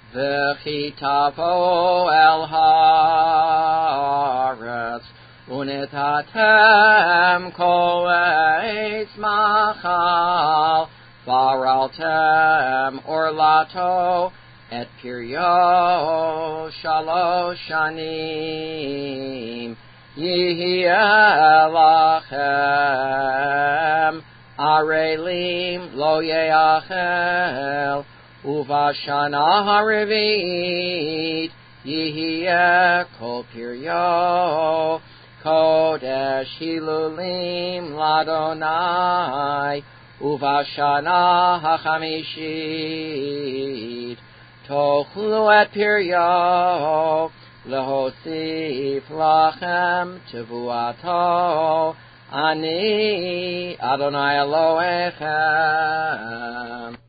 V'chi tavo el haaretz, unitatem koetz machal, varaltem orlato, et piryo shalosh shanim. Yihiyeh lachem, arelim lo yeachel, uvashana harivit, yihiyeh kol piryo, kodesh hilulim ladonai, uvashana hachamishit, tochlu et piryo, lehosif lachem tevuato, ani Adonai Elohechem.